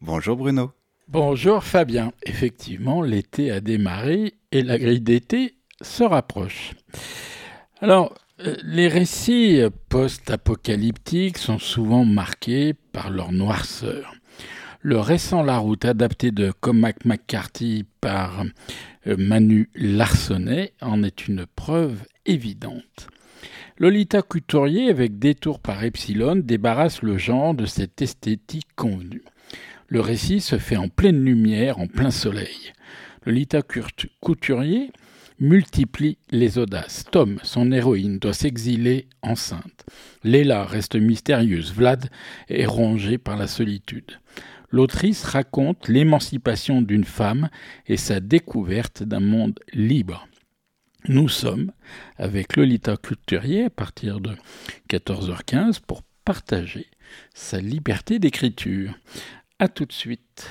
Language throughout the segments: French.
Bonjour Bruno. Bonjour Fabien. Effectivement, l'été a démarré et la grille d'été se rapproche. Alors, les récits post-apocalyptiques sont souvent marqués par leur noirceur. Le récent La Route, adapté de Cormac McCarthy par Manu Larsonnet, en est une preuve évidente. Lolita Couturier, avec Détour par Epsilon, débarrasse le genre de cette esthétique convenue. Le récit se fait en pleine lumière, en plein soleil. Lolita Couturier multiplie les audaces. Tom, son héroïne, doit s'exiler enceinte. Léla reste mystérieuse. Vlad est rongé par la solitude. L'autrice raconte l'émancipation d'une femme et sa découverte d'un monde libre. Nous sommes avec Lolita Couturier à partir de 14h15 pour partager sa liberté d'écriture. À tout de suite.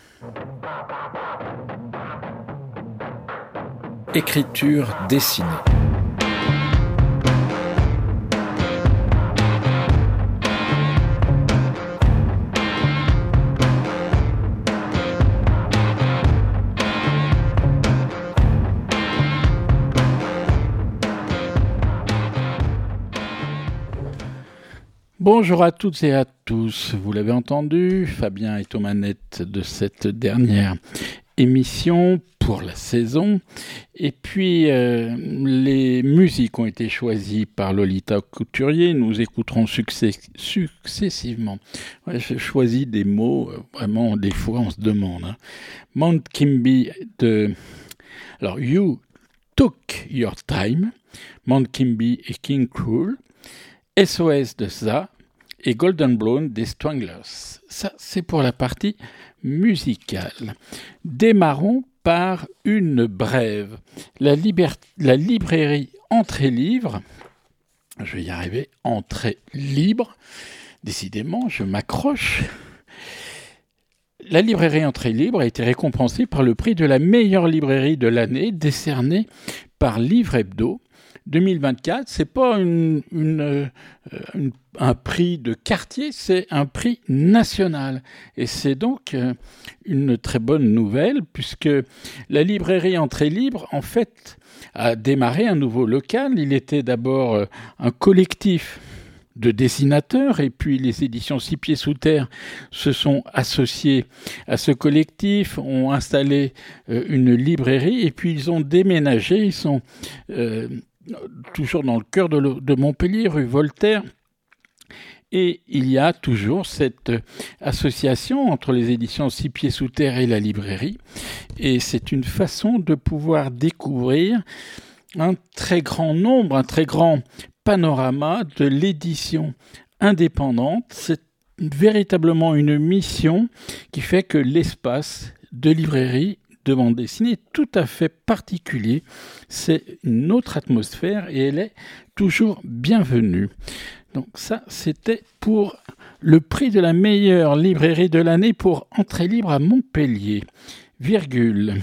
Écriture dessinée. Bonjour à toutes et à tous. Vous l'avez entendu, Fabien est aux manettes de cette dernière émission pour la saison. Et puis, les musiques ont été choisies par Lolita Couturier. Nous écouterons successivement. Ouais, je choisis des mots, vraiment, des fois, on se demande. Mount Kimby Alors, You Took Your Time, Mount Kimby et King Cruel, SOS de Ça et Golden Blonde des Stranglers. Ça, c'est pour la partie musicale. Démarrons par une brève. La librairie Entrée Libre, je vais y arriver, Entrée Libre, décidément, je m'accroche. La librairie Entrée Libre a été récompensée par le prix de la meilleure librairie de l'année, décerné par Livre Hebdo. 2024, c'est pas un prix de quartier, c'est un prix national. Et c'est donc une très bonne nouvelle, puisque la librairie Entrée Libre, en fait, a démarré un nouveau local. Il était d'abord un collectif de dessinateurs, et puis les éditions Six Pieds Sous Terre se sont associés à ce collectif, ont installé une librairie, et puis ils ont déménagé, ils sont toujours dans le cœur de Montpellier, rue Voltaire. Et il y a toujours cette association entre les éditions Six Pieds Sous Terre et la librairie. Et c'est une façon de pouvoir découvrir un très grand nombre, un très grand panorama de l'édition indépendante. C'est véritablement une mission qui fait que l'espace de librairie de bande dessinée est tout à fait particulier. C'est une autre atmosphère et elle est toujours bienvenue. Donc ça, c'était pour le prix de la meilleure librairie de l'année pour Entrée Libre à Montpellier. Virgule.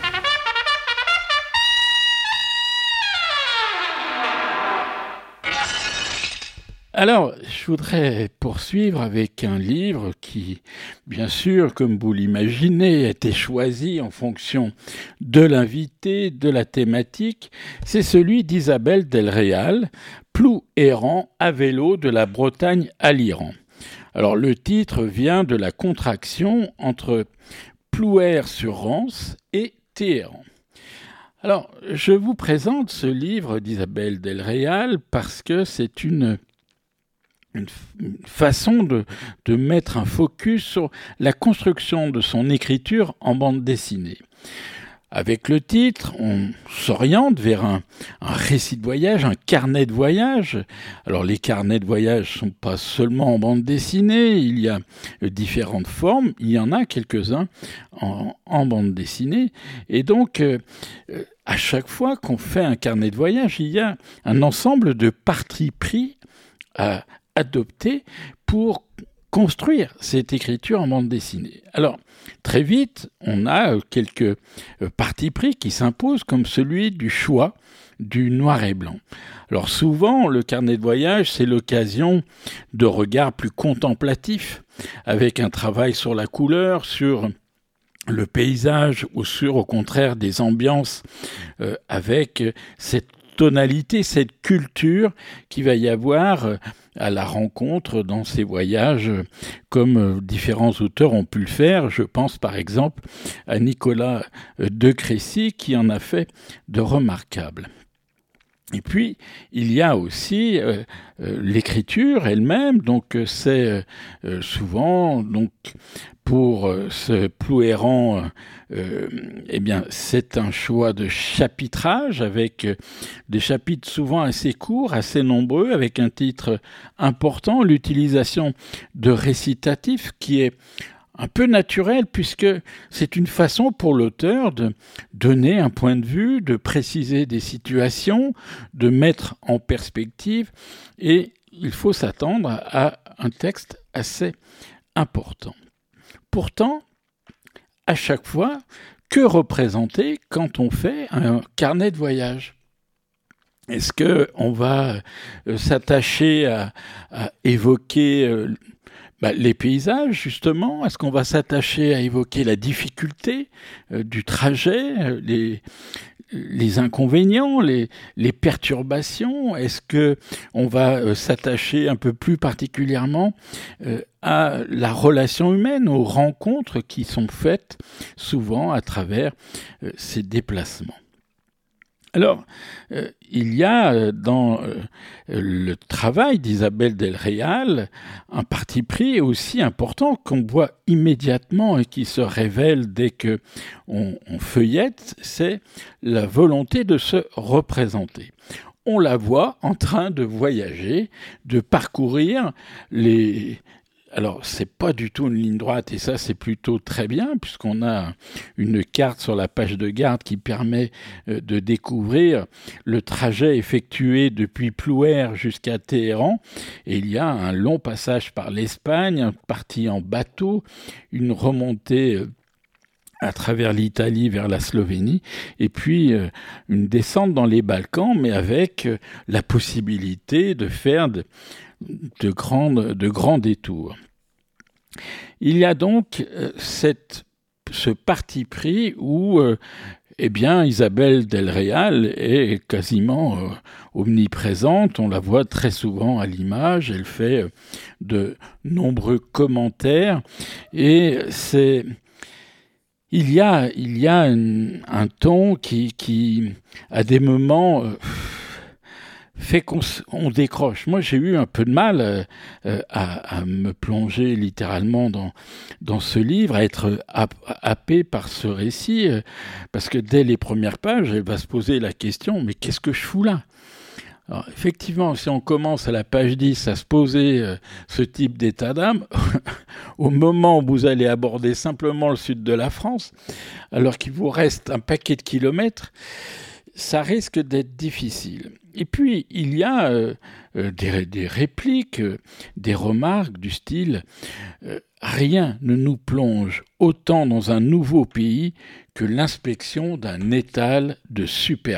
Alors, je voudrais poursuivre avec un livre qui, bien sûr, comme vous l'imaginez, a été choisi en fonction de l'invité, de la thématique. C'est celui d'Isabelle Del Real, Plou errant à vélo de la Bretagne à l'Iran. Alors, le titre vient de la contraction entre Plouer sur Rance et Téhéran. Alors, je vous présente ce livre d'Isabelle Del Real parce que c'est une façon de mettre un focus sur la construction de son écriture en bande dessinée. Avec le titre, on s'oriente vers un récit de voyage, un carnet de voyage. Alors les carnets de voyage sont pas seulement en bande dessinée, il y a différentes formes, il y en a quelques-uns en bande dessinée. Et donc, à chaque fois qu'on fait un carnet de voyage, il y a un ensemble de partis pris à adopter pour construire cette écriture en bande dessinée. Alors, très vite, on a quelques partis pris qui s'imposent, comme celui du choix du noir et blanc. Alors souvent, le carnet de voyage, c'est l'occasion de regards plus contemplatifs, avec un travail sur la couleur, sur le paysage, ou sur, au contraire, des ambiances avec cette tonalité, cette culture qu'il va y avoir à la rencontre dans ces voyages, comme différents auteurs ont pu le faire. Je pense par exemple à Nicolas de Crécy qui en a fait de remarquables. Et puis, il y a aussi l'écriture elle-même, donc c'est souvent, donc pour ce Plouhéran, eh bien, c'est un choix de chapitrage avec des chapitres souvent assez courts, assez nombreux, avec un titre important, l'utilisation de récitatifs qui est un peu naturel, puisque c'est une façon pour l'auteur de donner un point de vue, de préciser des situations, de mettre en perspective, et il faut s'attendre à un texte assez important. Pourtant, à chaque fois, que représenter quand on fait un carnet de voyage ? Est-ce qu'on va s'attacher à évoquer les paysages, justement? Est-ce qu'on va s'attacher à évoquer la difficulté du trajet, les inconvénients, les perturbations? Est-ce qu'on va s'attacher un peu plus particulièrement à la relation humaine, aux rencontres qui sont faites souvent à travers ces déplacements? Alors, il y a dans le travail d'Isabelle Del Real un parti pris aussi important qu'on voit immédiatement et qui se révèle dès qu'on feuillette, c'est la volonté de se représenter. On la voit en train de voyager, de parcourir les... Alors, c'est pas du tout une ligne droite, et ça, c'est plutôt très bien, puisqu'on a une carte sur la page de garde qui permet de découvrir le trajet effectué depuis Plouer jusqu'à Téhéran. Et il y a un long passage par l'Espagne, une partie en bateau, une remontée à travers l'Italie vers la Slovénie, et puis une descente dans les Balkans, mais avec la possibilité de faire de grands détours. Il y a donc ce parti pris où Isabelle Del Real est quasiment omniprésente. On la voit très souvent à l'image. Elle fait de nombreux commentaires et il y a un ton qui à des moments fait qu'on décroche. Moi, j'ai eu un peu de mal à me plonger littéralement dans ce livre, à être happé par ce récit, parce que dès les premières pages, elle va se poser la question, mais qu'est-ce que je fous là ? Alors, effectivement, si on commence à la page 10 à se poser ce type d'état d'âme, au moment où vous allez aborder simplement le sud de la France, alors qu'il vous reste un paquet de kilomètres, ça risque d'être difficile. Et puis, il y a des répliques, des remarques du style « Rien ne nous plonge autant dans un nouveau pays que l'inspection d'un étal de supérettes. »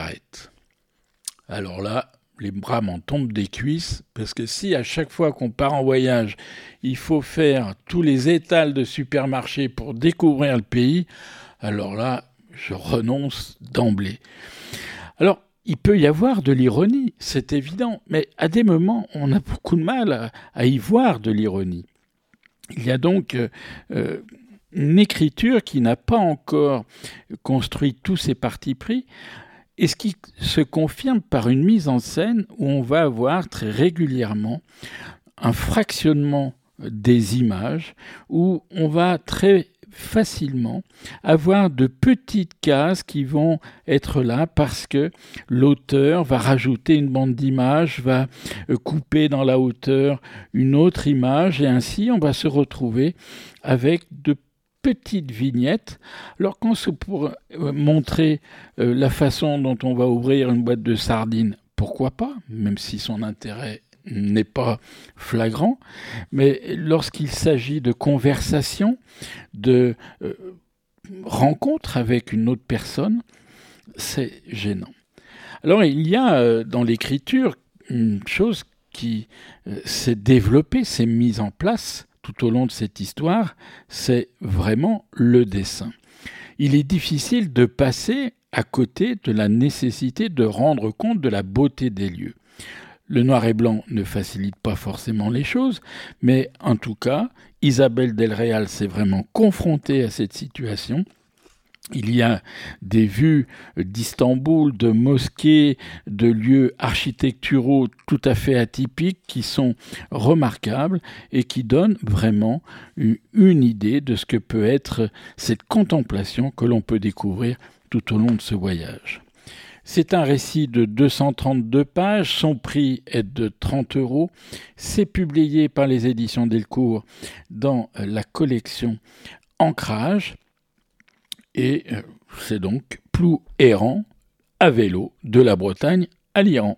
Alors là, les bras m'en tombent des cuisses, parce que si à chaque fois qu'on part en voyage, il faut faire tous les étals de supermarchés pour découvrir le pays, alors là, je renonce d'emblée. Alors, il peut y avoir de l'ironie, c'est évident, mais à des moments, on a beaucoup de mal à y voir de l'ironie. Il y a donc une écriture qui n'a pas encore construit tous ses partis pris, et ce qui se confirme par une mise en scène où on va avoir très régulièrement un fractionnement des images, où on va très facilement avoir de petites cases qui vont être là parce que l'auteur va rajouter une bande d'images, va couper dans la hauteur une autre image, et ainsi on va se retrouver avec de petites vignettes. Alors quand c'est pour montrer la façon dont on va ouvrir une boîte de sardines, pourquoi pas, même si son intérêt n'est pas flagrant, mais lorsqu'il s'agit de conversation, de rencontre avec une autre personne, c'est gênant. Alors il y a dans l'écriture une chose qui s'est développée, s'est mise en place tout au long de cette histoire, c'est vraiment le dessin. Il est difficile de passer à côté de la nécessité de rendre compte de la beauté des lieux. Le noir et blanc ne facilite pas forcément les choses, mais en tout cas, Isabelle Del Real s'est vraiment confrontée à cette situation. Il y a des vues d'Istanbul, de mosquées, de lieux architecturaux tout à fait atypiques qui sont remarquables et qui donnent vraiment une idée de ce que peut être cette contemplation que l'on peut découvrir tout au long de ce voyage. C'est un récit de 232 pages, son prix est de 30 €. C'est publié par les éditions Delcourt dans la collection Ancrage. Et c'est donc Plou errant à vélo de la Bretagne à l'Iran.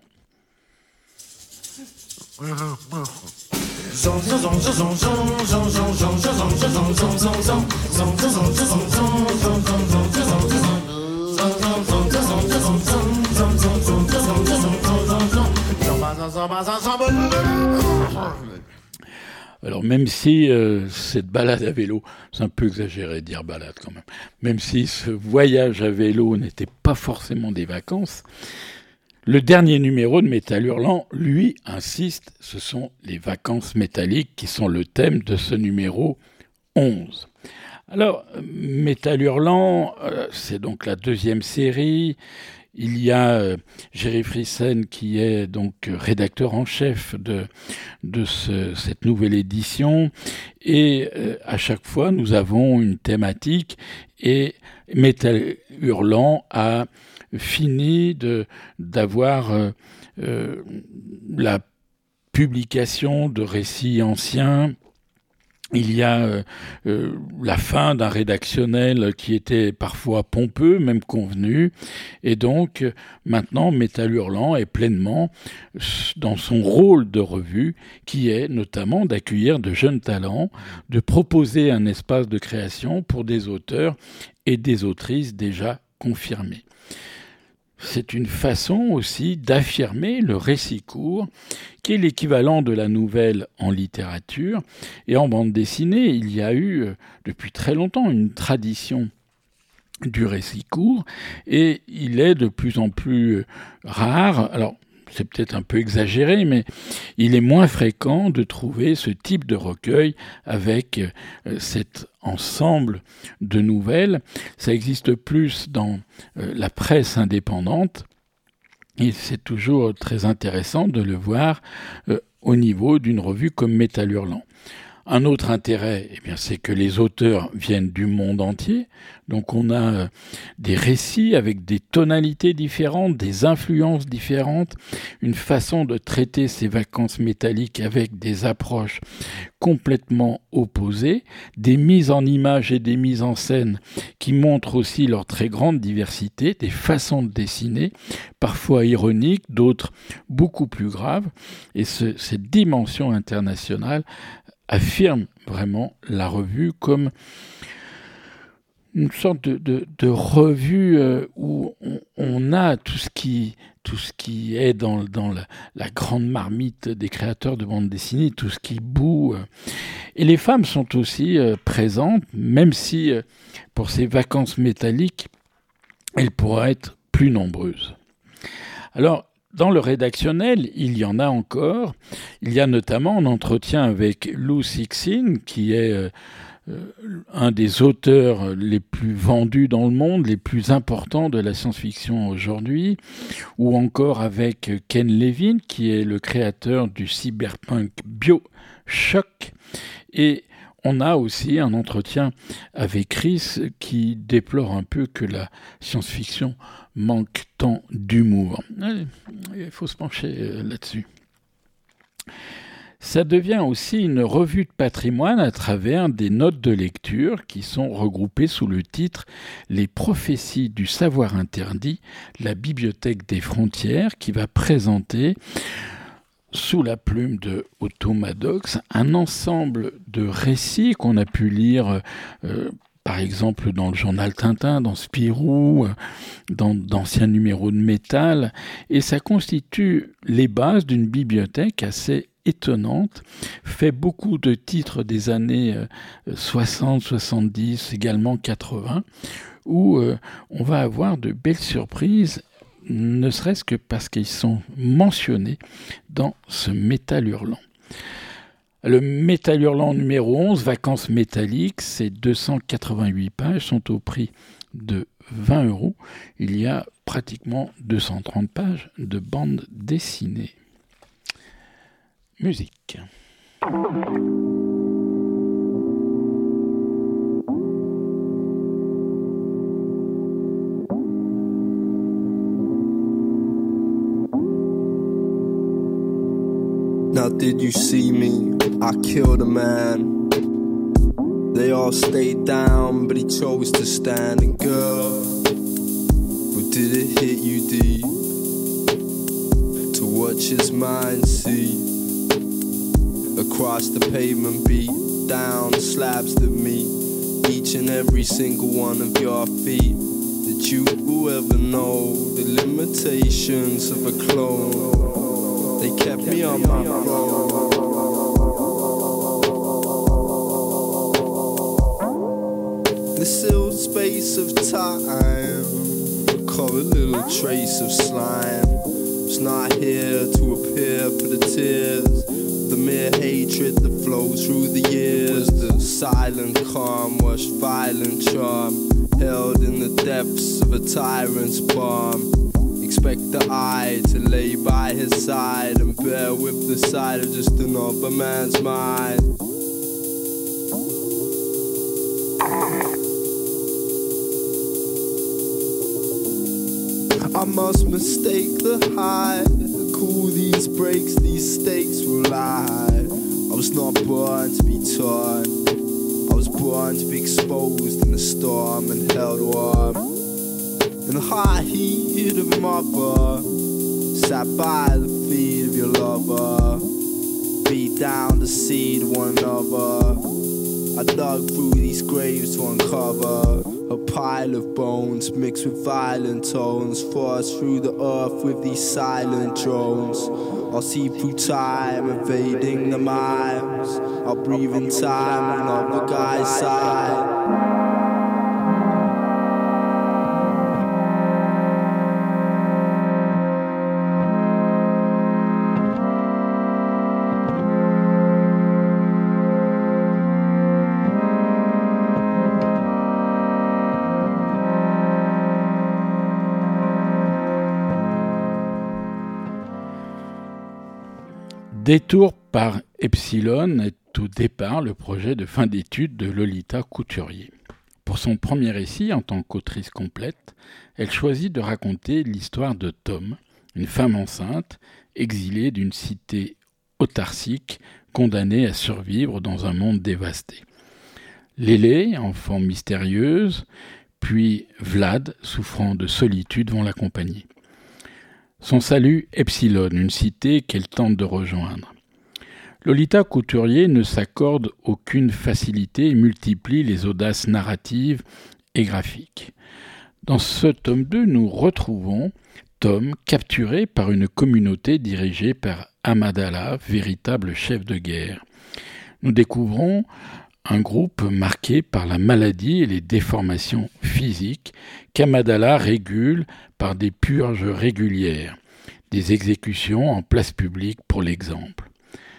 Alors même si cette balade à vélo, c'est un peu exagéré de dire balade quand même si ce voyage à vélo n'était pas forcément des vacances, le dernier numéro de Métal Hurlant, lui, insiste, ce sont les vacances métalliques qui sont le thème de ce numéro 11. Alors, Métal Hurlant, c'est donc la deuxième série. Il y a Géry Frissen qui est donc rédacteur en chef de cette nouvelle édition et à chaque fois nous avons une thématique et Métal Hurlant a fini d'avoir la publication de récits anciens. Il y a la fin d'un rédactionnel qui était parfois pompeux, même convenu, et donc maintenant Métal Hurlant est pleinement dans son rôle de revue, qui est notamment d'accueillir de jeunes talents, de proposer un espace de création pour des auteurs et des autrices déjà confirmés. C'est une façon aussi d'affirmer le récit court, qui est l'équivalent de la nouvelle en littérature. Et en bande dessinée, il y a eu depuis très longtemps une tradition du récit court, et il est de plus en plus rare. Alors, c'est peut-être un peu exagéré, mais il est moins fréquent de trouver ce type de recueil avec cet ensemble de nouvelles. Ça existe plus dans la presse indépendante et c'est toujours très intéressant de le voir au niveau d'une revue comme Métal Hurlant. Un autre intérêt, c'est que les auteurs viennent du monde entier. Donc on a des récits avec des tonalités différentes, des influences différentes, une façon de traiter ces vacances métalliques avec des approches complètement opposées, des mises en images et des mises en scène qui montrent aussi leur très grande diversité, des façons de dessiner, parfois ironiques, d'autres beaucoup plus graves. Et cette dimension internationale affirme vraiment la revue comme une sorte de revue où on a tout ce qui est dans la grande marmite des créateurs de bande dessinée, tout ce qui bout. Et les femmes sont aussi présentes, même si pour ces vacances métalliques, elles pourraient être plus nombreuses. Alors, dans le rédactionnel, il y en a encore. Il y a notamment un entretien avec Lou Cixin, qui est un des auteurs les plus vendus dans le monde, les plus importants de la science-fiction aujourd'hui, ou encore avec Ken Levine, qui est le créateur du cyberpunk BioShock. Et on a aussi un entretien avec Chris qui déplore un peu que la science-fiction manque tant d'humour. Il faut se pencher là-dessus. Ça devient aussi une revue de patrimoine à travers des notes de lecture qui sont regroupées sous le titre « Les prophéties du savoir interdit, la bibliothèque des frontières » qui va présenter sous la plume de Otto Maddox, un ensemble de récits qu'on a pu lire par exemple dans le journal Tintin, dans Spirou, dans d'anciens numéros de Métal, et ça constitue les bases d'une bibliothèque assez étonnante, fait beaucoup de titres des années 60, 70, également 80, où on va avoir de belles surprises, ne serait-ce que parce qu'ils sont mentionnés dans ce Métal Hurlant. Le Métal Hurlant numéro 11, Vacances métalliques, ces 288 pages sont au prix de 20 €. Il y a pratiquement 230 pages de bande dessinée. Musique. Now did you see me? I killed a man. They all stayed down, but he chose to stand. And girl, or did it hit you deep? To watch his mind see across the pavement, beat down slabs that meet each and every single one of your feet. Did you ever know the limitations of a clone? They kept me on my road. The sealed space of time, recall a little trace of slime. Was not here to appear for the tears, the mere hatred that flows through the years. The silent calm washed violent charm, held in the depths of a tyrant's palm. Expect the eye to lay by his side and bear with the sight of just another man's mind. I must mistake the high, cool these breaks, these stakes will lie. I was not born to be torn, I was born to be exposed in the storm and held warm. In the high heat of my bar, sat by the feet of your lover, beat down the seed of one another. I dug through these graves to uncover a pile of bones mixed with violent tones, forced through the earth with these silent drones. I'll see through time, evading the mimes. I'll breathe in time when other guys sigh. Détour par Epsilon est au départ le projet de fin d'études de Lolita Couturier. Pour son premier récit, en tant qu'autrice complète, elle choisit de raconter l'histoire de Tom, une femme enceinte, exilée d'une cité autarcique, condamnée à survivre dans un monde dévasté. Lélé, enfant mystérieuse, puis Vlad, souffrant de solitude, vont l'accompagner. Son salut, Epsilon, une cité qu'elle tente de rejoindre. Lolita Couturier ne s'accorde aucune facilité et multiplie les audaces narratives et graphiques. Dans ce tome 2, nous retrouvons Tom capturé par une communauté dirigée par Amidala, véritable chef de guerre. Nous découvrons un groupe marqué par la maladie et les déformations physiques qu'Amidala régule par des purges régulières, des exécutions en place publique pour l'exemple.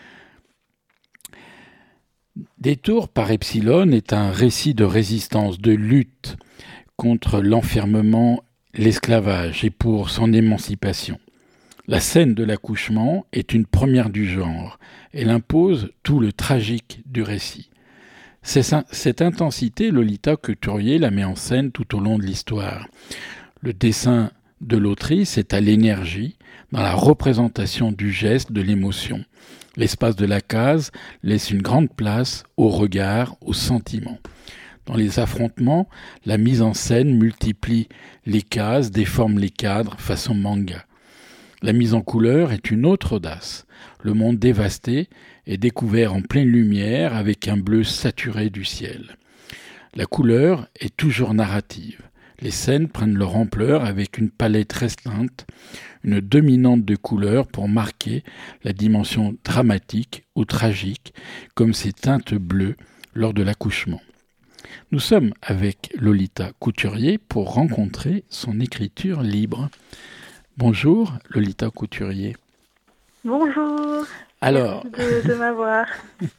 Détour par Epsilon est un récit de résistance, de lutte contre l'enfermement, l'esclavage et pour son émancipation. La scène de l'accouchement est une première du genre. Elle impose tout le tragique du récit. Cette intensité, Lolita Couturier la met en scène tout au long de l'histoire. Le dessin de l'autrice est à l'énergie, dans la représentation du geste, de l'émotion. L'espace de la case laisse une grande place au regard, au sentiment. Dans les affrontements, la mise en scène multiplie les cases, déforme les cadres façon manga. La mise en couleur est une autre audace. Le monde dévasté est découvert en pleine lumière avec un bleu saturé du ciel. La couleur est toujours narrative. Les scènes prennent leur ampleur avec une palette restreinte, une dominante de couleurs pour marquer la dimension dramatique ou tragique, comme ces teintes bleues lors de l'accouchement. Nous sommes avec Lolita Couturier pour rencontrer son écriture libre. Bonjour Lolita Couturier. Bonjour. Alors, merci de m'avoir.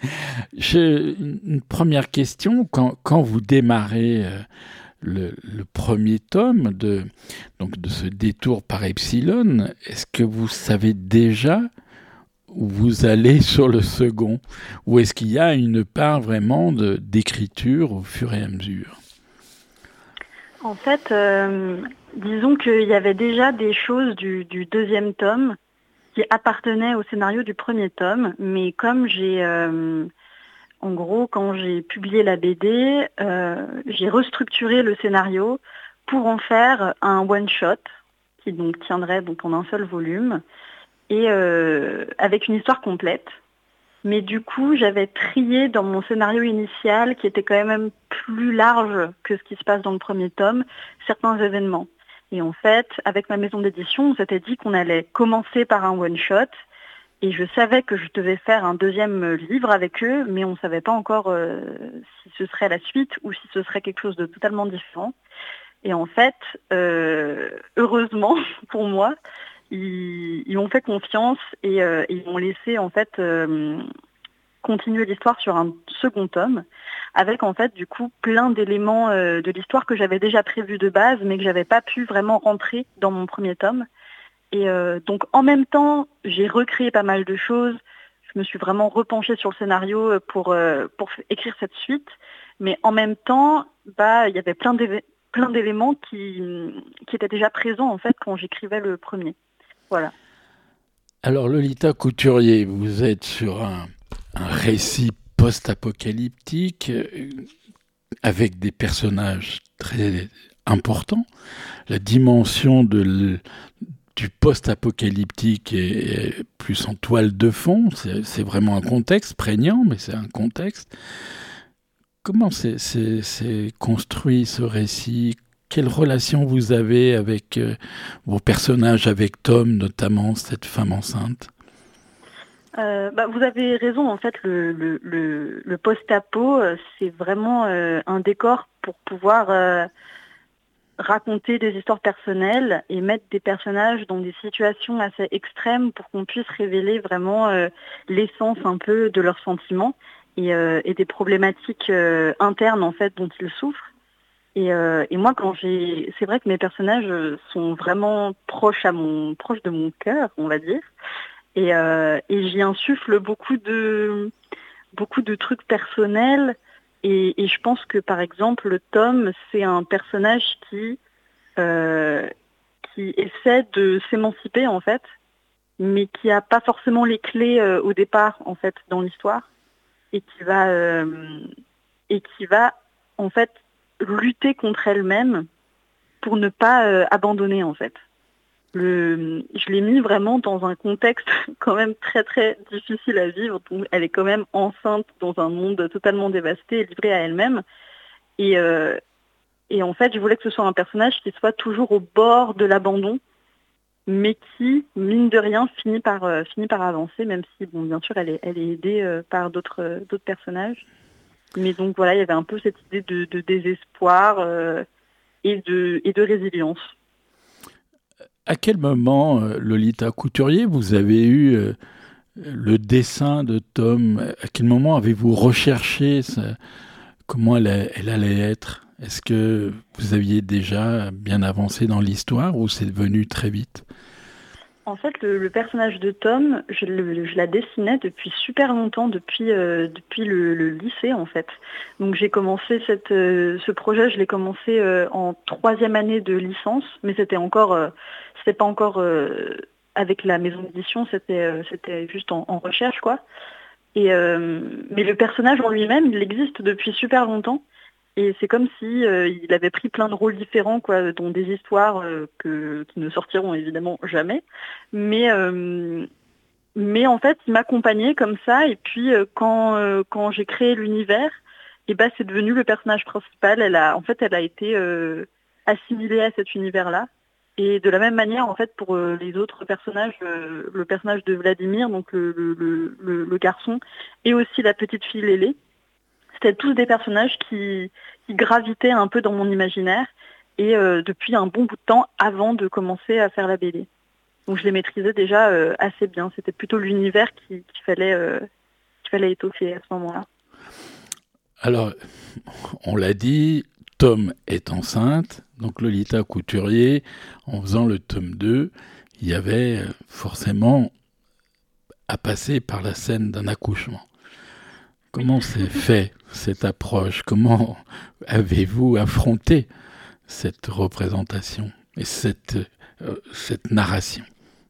Une première question, quand vous démarrez le premier tome de ce détour par Epsilon, est-ce que vous savez déjà où vous allez sur le second, ou est-ce qu'il y a une part vraiment d'écriture au fur et à mesure? En fait, disons qu'il y avait déjà des choses du deuxième tome qui appartenaient au scénario du premier tome, mais comme en gros, quand j'ai publié la BD, j'ai restructuré le scénario pour en faire un one-shot qui donc tiendrait donc en un seul volume et avec une histoire complète. Mais du coup, j'avais trié dans mon scénario initial, qui était quand même plus large que ce qui se passe dans le premier tome, certains événements. Et en fait, avec ma maison d'édition, on s'était dit qu'on allait commencer par un one-shot. Et je savais que je devais faire un deuxième livre avec eux, mais on ne savait pas encore si ce serait la suite ou si ce serait quelque chose de totalement différent. Et en fait, heureusement pour moi, ils m'ont fait confiance et ils m'ont laissé en fait continuer l'histoire sur un second tome avec en fait du coup plein d'éléments de l'histoire que j'avais déjà prévus de base mais que j'avais pas pu vraiment rentrer dans mon premier tome. Et donc en même temps, j'ai recréé pas mal de choses. Je me suis vraiment repenchée sur le scénario pour écrire cette suite. Mais en même temps, il y avait plein d'éléments qui étaient déjà présents en fait quand j'écrivais le premier. Voilà. Alors Lolita Couturier, vous êtes sur un récit post-apocalyptique avec des personnages très importants. La dimension du post-apocalyptique est plus en toile de fond. C'est vraiment un contexte prégnant, mais c'est un contexte. Comment c'est construit ce récit? Quelle relation vous avez avec vos personnages, avec Tom notamment, cette femme enceinte? Vous avez raison, en fait, le post-apo, c'est vraiment un décor pour pouvoir raconter des histoires personnelles et mettre des personnages dans des situations assez extrêmes pour qu'on puisse révéler vraiment l'essence un peu de leurs sentiments et des problématiques internes en fait dont ils souffrent. Et moi, c'est vrai que mes personnages sont vraiment proches de mon cœur, on va dire. Et j'y insuffle beaucoup de trucs personnels. Et je pense que, par exemple, Tom, c'est un personnage qui essaie de s'émanciper, en fait, mais qui n'a pas forcément les clés au départ, en fait, dans l'histoire. Et qui va, en fait, lutter contre elle-même pour ne pas abandonner, en fait. Je l'ai mis vraiment dans un contexte quand même très très difficile à vivre. Elle est quand même enceinte dans un monde totalement dévasté et livrée à elle-même. Et en fait, je voulais que ce soit un personnage qui soit toujours au bord de l'abandon, mais qui, mine de rien, finit par avancer, même si, bon, bien sûr, elle est aidée par d'autres personnages. Mais donc voilà, il y avait un peu cette idée de désespoir et de résilience. À quel moment, Lolita Couturier, vous avez eu le dessin de Tom? À quel moment avez-vous recherché comment elle allait être? Est-ce que vous aviez déjà bien avancé dans l'histoire ou c'est venu très vite? En fait, le personnage de Tom, je la dessinais depuis super longtemps, depuis le lycée en fait. Donc j'ai commencé ce projet, je l'ai commencé en 3e année de licence, mais c'était pas encore avec la maison d'édition, c'était juste en recherche quoi. Mais le personnage en lui-même, il existe depuis super longtemps. Et c'est comme si il avait pris plein de rôles différents, quoi, dont des histoires qui ne sortiront évidemment jamais. Mais en fait, il m'accompagnait comme ça. Et puis quand j'ai créé l'univers, et ben c'est devenu le personnage principal. Elle a été assimilée à cet univers-là. Et de la même manière, en fait, pour les autres personnages, le personnage de Vladimir, donc le garçon, et aussi la petite fille Lélé, c'était tous des personnages qui gravitaient un peu dans mon imaginaire, et depuis un bon bout de temps avant de commencer à faire la BD. Donc je les maîtrisais déjà assez bien. C'était plutôt l'univers qu'il fallait étoffer à ce moment-là. Alors, on l'a dit, Tom est enceinte, donc Lolita Couturier, en faisant le tome 2, il y avait forcément à passer par la scène d'un accouchement. Comment s'est fait cette approche? Comment avez-vous affronté cette représentation et cette narration?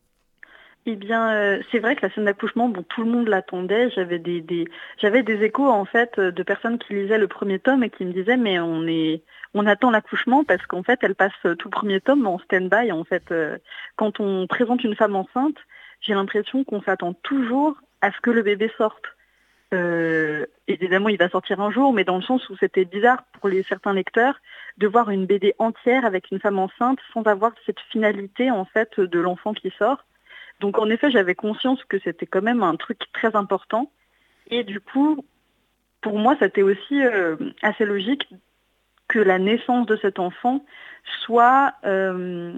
Eh bien, c'est vrai que la scène d'accouchement, tout le monde l'attendait. J'avais des échos en fait de personnes qui lisaient le premier tome et qui me disaient mais on attend l'accouchement parce qu'en fait elle passe tout le premier tome en stand-by. En fait, quand on présente une femme enceinte, j'ai l'impression qu'on s'attend toujours à ce que le bébé sorte. Évidemment, il va sortir un jour, mais dans le sens où c'était bizarre pour certains lecteurs de voir une BD entière avec une femme enceinte sans avoir cette finalité en fait de l'enfant qui sort. Donc en effet, j'avais conscience que c'était quand même un truc très important. Et du coup, pour moi, c'était aussi assez logique que la naissance de cet enfant soit un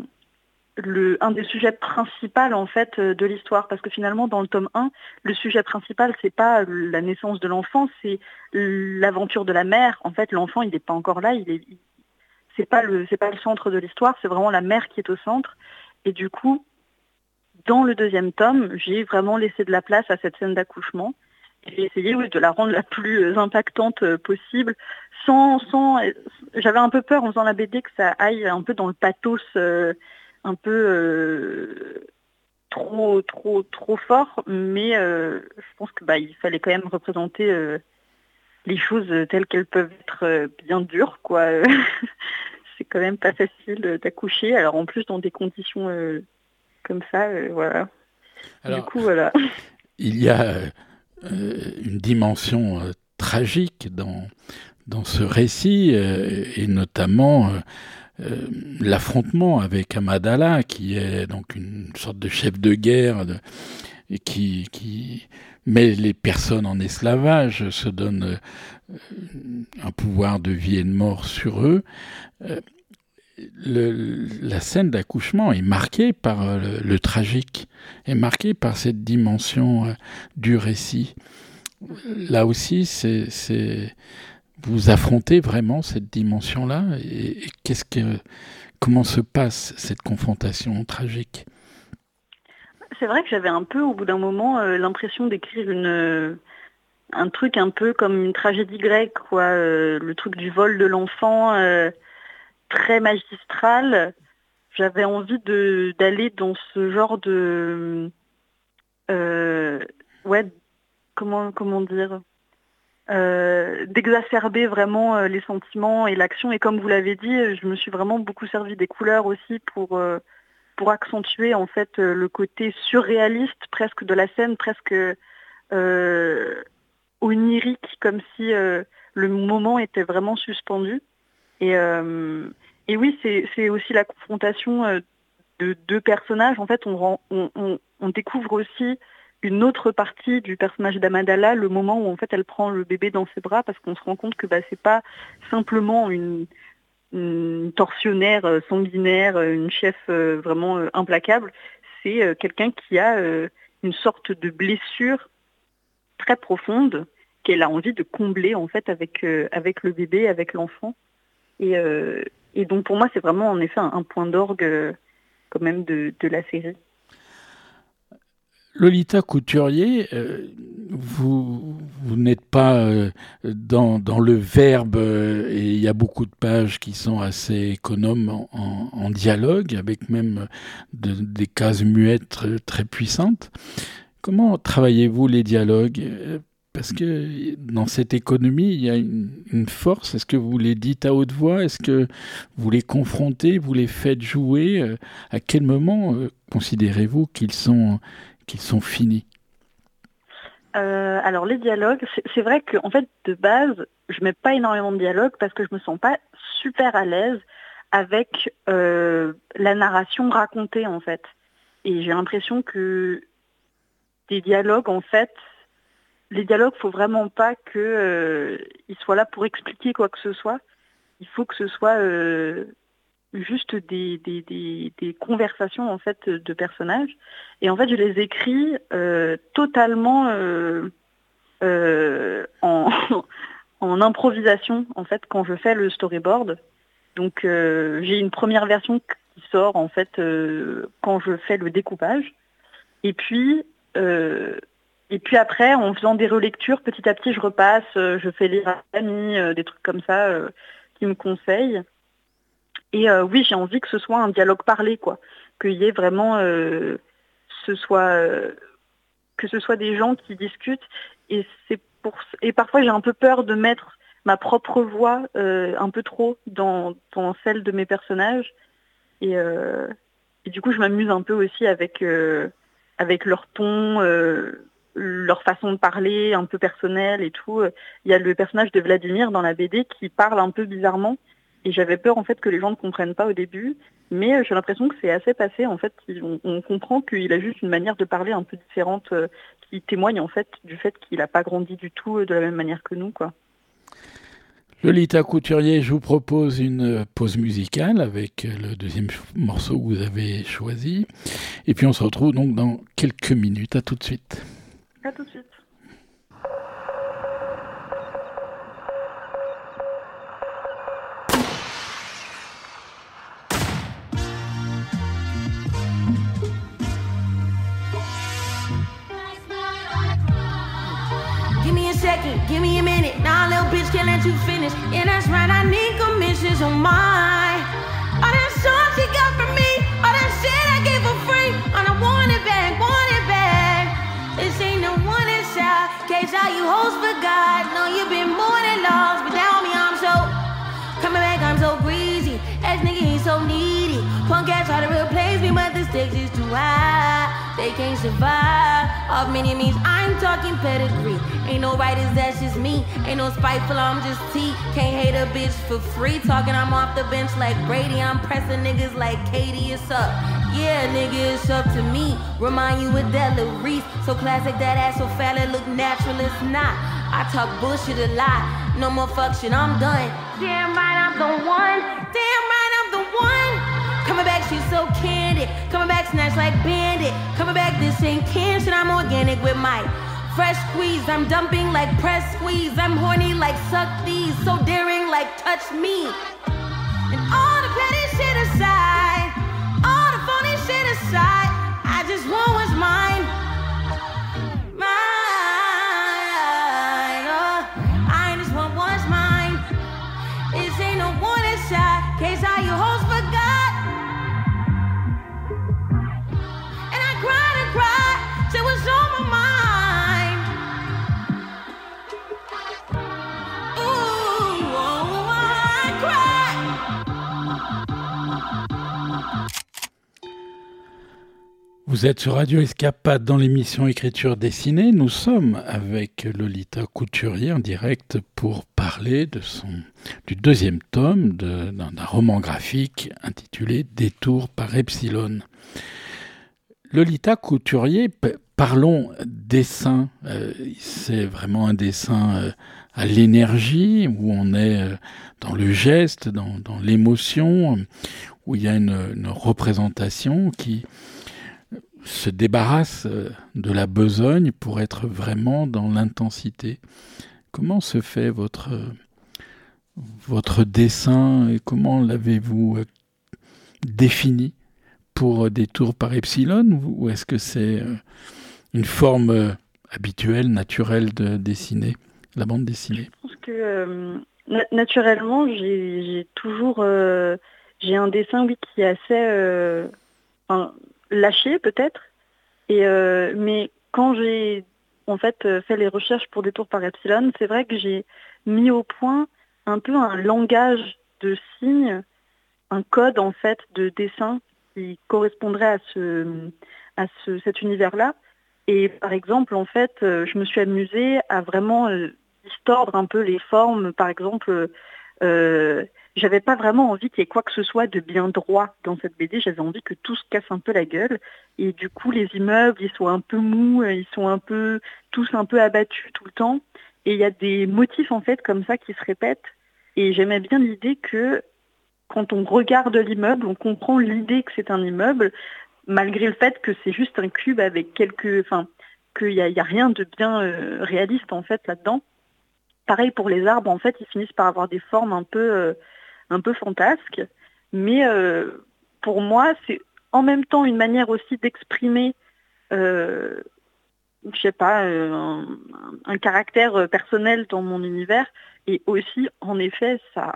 des sujets principaux en fait de l'histoire. Parce que finalement, dans le tome 1, le sujet principal, c'est pas la naissance de l'enfant, c'est l'aventure de la mère. En fait, l'enfant, il n'est pas encore là, c'est pas le centre de l'histoire, c'est vraiment la mère qui est au centre. Et du coup, dans le deuxième tome, j'ai vraiment laissé de la place à cette scène d'accouchement. J'ai essayé de la rendre la plus impactante possible, j'avais un peu peur en faisant la BD que ça aille un peu dans le pathos, un peu trop fort, mais je pense que il fallait quand même représenter les choses telles qu'elles peuvent être bien dures, quoi. C'est quand même pas facile d'accoucher, alors en plus dans des conditions comme ça, voilà. Alors, du coup, voilà. Il y a une dimension tragique dans ce récit, et notamment l'affrontement avec Amidala, qui est donc une sorte de chef de guerre et qui met les personnes en esclavage, se donne un pouvoir de vie et de mort sur eux. La scène d'accouchement est marquée par le tragique, est marquée par cette dimension du récit. Là aussi, vous affrontez vraiment cette dimension-là, et comment se passe cette confrontation tragique? C'est vrai que j'avais un peu, au bout d'un moment, l'impression d'écrire un truc un peu comme une tragédie grecque, quoi. Le truc du vol de l'enfant, très magistral. J'avais envie d'aller dans ce genre de comment dire, d'exacerber vraiment les sentiments et l'action. Et comme vous l'avez dit, je me suis vraiment beaucoup servi des couleurs aussi pour accentuer en fait le côté surréaliste presque de la scène, presque onirique, comme si le moment était vraiment suspendu. Et oui, c'est aussi la confrontation de deux personnages. En fait, on découvre aussi une autre partie du personnage d'Amidala, le moment où en fait elle prend le bébé dans ses bras, parce qu'on se rend compte que c'est pas simplement une tortionnaire sanguinaire, une chef vraiment implacable. C'est quelqu'un qui a une sorte de blessure très profonde qu'elle a envie de combler en fait avec le bébé, avec l'enfant. Et donc pour moi, c'est vraiment en effet un point d'orgue quand même de la série. Lolita Couturier, vous n'êtes pas dans le verbe, et il y a beaucoup de pages qui sont assez économes en dialogue, avec même des cases muettes très puissantes. Comment travaillez-vous les dialogues? Parce que dans cette économie, il y a une force. Est-ce que vous les dites à haute voix? Est-ce que vous les confrontez? Vous les faites jouer? À quel moment considérez-vous qu'ils sont finis? Alors les dialogues, c'est vrai que en fait de base, je mets pas énormément de dialogues parce que je me sens pas super à l'aise avec la narration racontée en fait. Et j'ai l'impression que des dialogues en fait, les dialogues, faut vraiment pas que ils soient là pour expliquer quoi que ce soit. Il faut que ce soit juste des conversations en fait de personnages. Et en fait, je les écris totalement en, en improvisation en fait quand je fais le storyboard. Donc j'ai une première version qui sort en fait quand je fais le découpage. Et puis après, en faisant des relectures, petit à petit, je repasse, je fais lire à amis, des trucs comme ça qui me conseillent. Et oui, j'ai envie que ce soit un dialogue parlé, quoi. Qu'il y ait vraiment, que ce soit des gens qui discutent. Et et parfois, j'ai un peu peur de mettre ma propre voix un peu trop dans celle de mes personnages. Et du coup, je m'amuse un peu aussi avec leur ton, leur façon de parler, un peu personnelle et tout. Il y a le personnage de Vladimir dans la BD qui parle un peu bizarrement. Et j'avais peur en fait que les gens ne comprennent pas au début. Mais j'ai l'impression que c'est assez passé. En fait, on comprend qu'il a juste une manière de parler un peu différente qui témoigne en fait du fait qu'il n'a pas grandi du tout de la même manière que nous, quoi. Lolita Couturier, je vous propose une pause musicale avec le deuxième morceau que vous avez choisi. Et puis on se retrouve donc dans quelques minutes. À tout de suite. À tout de suite. Give me a second, give me a minute. Nah, little bitch can't let you finish. Yeah, that's right, I need commissions on mine. All that song she got from me, all that shit I gave for free. And I want it back, want it back. This ain't no one inside. Case how you hoes forgot. No, you've been more than lost. But down me, I'm so coming back, I'm so greasy. Ex nigga, he's so needy. Punk ass try to replace me, but the stakes is too high. They can't survive off many means. I'm talking pedigree. Ain't no writers, that's just me. Ain't no spiteful, I'm just T. Can't hate a bitch for free. Talking, I'm off the bench like Brady. I'm pressing niggas like Katie. It's up. Yeah, nigga, it's up to me. Remind you of Della Reese. So classic, that ass so fat, it look natural, it's not. I talk bullshit a lot. No more fuck shit, I'm done. Damn right, I'm the one. Damn right, I'm the one. Coming back, she's so candid. Coming back, snatch like bandit. Coming back, this ain't canned shit, I'm organic with my fresh squeeze. I'm dumping like press squeeze. I'm horny like suck these. So daring like touch me. And all the petty shit aside, all the phony shit aside, I just want what's mine. Mine. Oh, I just want what's mine. This ain't no warning shot. Case how you hoes forgot. It was on my mind. Ooh, oh, I cried. Vous êtes sur Radio Escapade dans l'émission Écriture dessinée. Nous sommes avec Lolita Couturier en direct pour parler du deuxième tome d'un roman graphique intitulé Détour par Epsilon. Lolita Couturier, parlons dessin. C'est vraiment un dessin à l'énergie, où on est dans le geste, dans l'émotion, où il y a une représentation qui se débarrasse de la besogne pour être vraiment dans l'intensité. Comment se fait votre dessin et comment l'avez-vous défini pour Détour par Epsilon, ou est-ce que c'est une forme habituelle, naturelle de dessiner, la bande dessinée? Je pense que naturellement, j'ai toujours j'ai un dessin qui est assez lâché peut-être, mais quand j'ai en fait fait les recherches pour Détour par Epsilon, c'est vrai que j'ai mis au point un peu un langage de signes, un code en fait de dessin qui correspondrait à cet univers-là. Et par exemple, en fait, je me suis amusée à vraiment distordre un peu les formes. Par exemple, j'avais pas vraiment envie qu'il y ait quoi que ce soit de bien droit dans cette BD. J'avais envie que tout se casse un peu la gueule. Et du coup, les immeubles, ils sont un peu mous, ils sont tous un peu abattus tout le temps. Et il y a des motifs en fait comme ça qui se répètent. Et j'aimais bien l'idée que quand on regarde l'immeuble, on comprend l'idée que c'est un immeuble, malgré le fait que c'est juste un cube avec qu'il y a rien de bien réaliste en fait là-dedans. Pareil pour les arbres, en fait, ils finissent par avoir des formes un peu fantasques. Mais pour moi, c'est en même temps une manière aussi d'exprimer, je sais pas, un caractère personnel dans mon univers. Et aussi, en effet, ça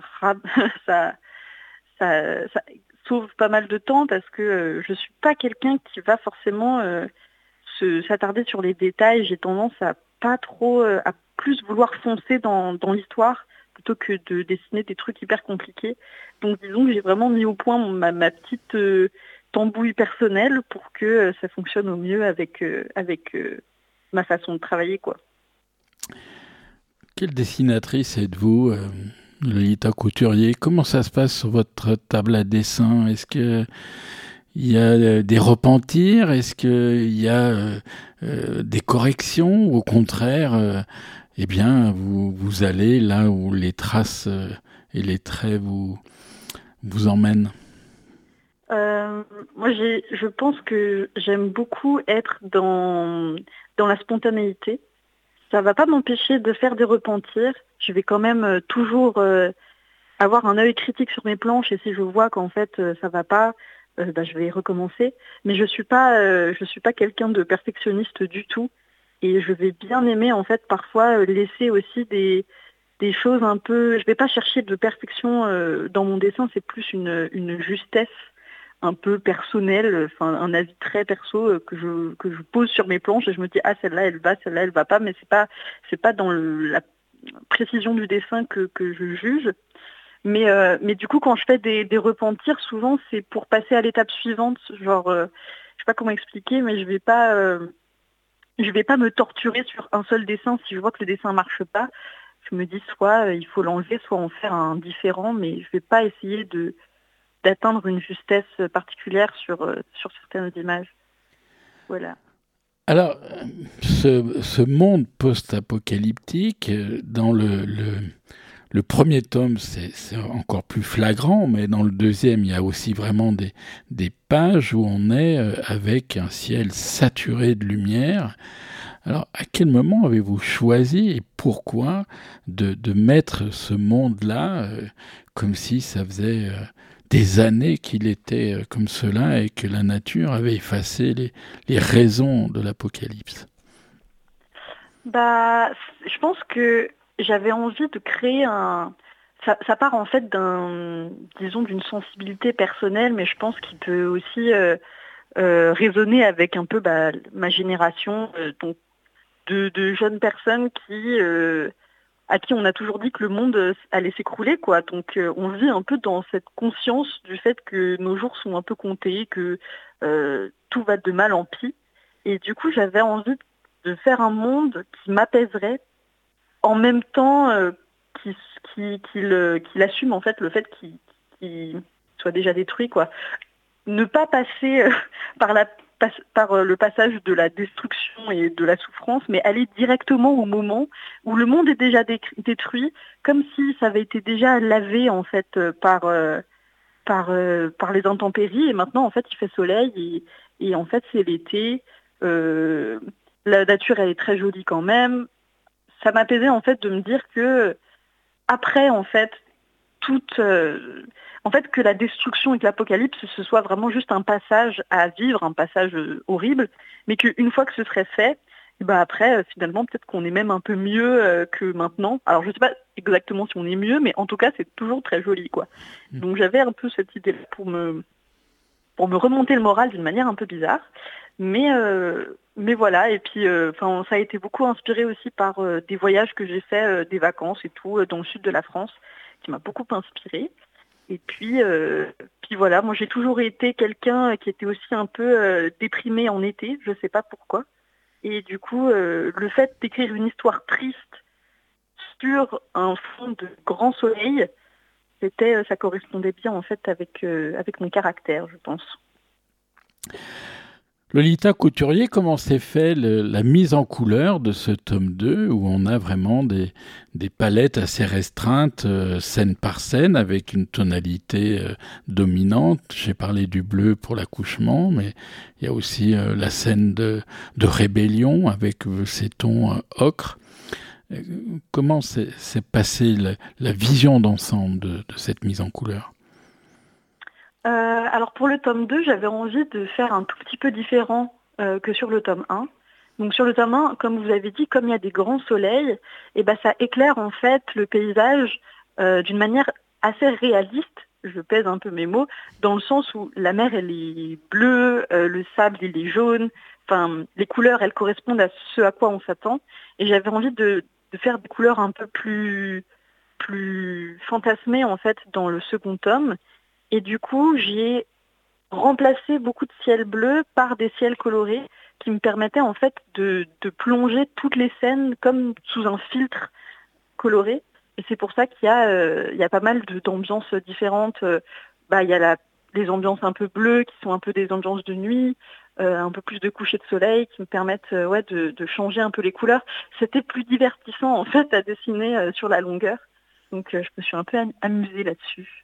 sauve pas mal de temps parce que je suis pas quelqu'un qui va forcément s'attarder sur les détails. J'ai tendance à pas trop, à plus vouloir foncer dans l'histoire plutôt que de dessiner des trucs hyper compliqués. Donc disons que j'ai vraiment mis au point ma petite tambouille personnelle pour que ça fonctionne au mieux avec ma façon de travailler, quoi. Quelle dessinatrice êtes-vous, Lolita Couturier? Comment ça se passe sur votre table à dessin? Est-ce que il y a des repentirs? Est-ce qu'il y a des corrections? Ou au contraire, eh bien, vous allez là où les traces et les traits vous emmènent? Moi, je pense que j'aime beaucoup être dans la spontanéité. Ça va pas m'empêcher de faire des repentirs. Je vais quand même toujours avoir un œil critique sur mes planches et si je vois qu'en fait ça va pas, je vais recommencer. Mais je suis pas quelqu'un de perfectionniste du tout et je vais bien aimer en fait parfois laisser aussi des choses un peu. Je vais pas chercher de perfection dans mon dessin, c'est plus une justesse un peu personnelle, enfin un avis très perso que je pose sur mes planches et je me dis celle-là elle va pas, mais c'est pas dans la précision du dessin que je juge. Mais du coup, quand je fais des repentirs, souvent, c'est pour passer à l'étape suivante. Genre, je sais pas comment expliquer, mais je vais pas me torturer sur un seul dessin. Si je vois que le dessin marche pas, je me dis soit il faut l'enlever, soit en faire un différent, mais je vais pas essayer d'atteindre une justesse particulière sur certaines images. Voilà. Alors, ce monde post-apocalyptique, dans le premier tome, c'est encore plus flagrant, mais dans le deuxième, il y a aussi vraiment des pages où on est avec un ciel saturé de lumière. Alors, à quel moment avez-vous choisi et pourquoi de mettre ce monde-là comme si ça faisait des années qu'il était comme cela et que la nature avait effacé les raisons de l'apocalypse? Je pense que j'avais envie de créer ça part en fait d'une sensibilité personnelle, mais je pense qu'il peut aussi résonner avec un peu ma génération, donc de jeunes personnes à qui on a toujours dit que le monde allait s'écrouler, quoi. Donc on vit un peu dans cette conscience du fait que nos jours sont un peu comptés, que tout va de mal en pis. Et du coup, j'avais envie de faire un monde qui m'apaiserait en même temps qu'il assume en fait le fait qu'il soit déjà détruit, quoi. Ne pas passer par le passage de la destruction et de la souffrance, mais aller directement au moment où le monde est déjà détruit, comme si ça avait été déjà lavé en fait par les intempéries, et maintenant en fait il fait soleil et en fait c'est l'été. La nature elle est très jolie quand même. Ça m'apaisait en fait de me dire que après en fait que la destruction et que l'apocalypse, ce soit vraiment juste un passage à vivre, un passage horrible, mais qu'une fois que ce serait fait, après, finalement, peut-être qu'on est même un peu mieux que maintenant. Alors, je ne sais pas exactement si on est mieux, mais en tout cas, c'est toujours très joli, quoi. Donc, j'avais un peu cette idée pour me remonter le moral d'une manière un peu bizarre. Mais voilà, et puis ça a été beaucoup inspiré aussi par des voyages que j'ai faits, des vacances et tout, dans le sud de la France, qui m'a beaucoup inspiré. Et puis voilà, moi j'ai toujours été quelqu'un qui était aussi un peu déprimé en été, je sais pas pourquoi. Et du coup, le fait d'écrire une histoire triste sur un fond de grand soleil, ça correspondait bien en fait avec mon caractère, je pense. Lolita Couturier, comment s'est fait la mise en couleur de ce tome 2 où on a vraiment des palettes assez restreintes, scène par scène, avec une tonalité dominante. J'ai parlé du bleu pour l'accouchement, mais il y a aussi la scène de rébellion avec ces tons ocre. Comment s'est passée la vision d'ensemble de cette mise en couleur ? Alors pour le tome 2, j'avais envie de faire un tout petit peu différent que sur le tome 1. Donc sur le tome 1, comme vous avez dit, comme il y a des grands soleils, ça éclaire en fait le paysage d'une manière assez réaliste, je pèse un peu mes mots, dans le sens où la mer elle est bleue, le sable il est jaune, les couleurs elles correspondent à ce à quoi on s'attend. Et j'avais envie de faire des couleurs un peu plus fantasmées en fait dans le second tome. Et du coup, j'ai remplacé beaucoup de ciel bleu par des ciels colorés qui me permettaient en fait de plonger toutes les scènes comme sous un filtre coloré. Et c'est pour ça qu'il y a pas mal d'ambiances différentes. Il y a les ambiances un peu bleues qui sont un peu des ambiances de nuit, un peu plus de coucher de soleil qui me permettent de changer un peu les couleurs. C'était plus divertissant en fait à dessiner sur la longueur. Donc je me suis un peu amusée là-dessus.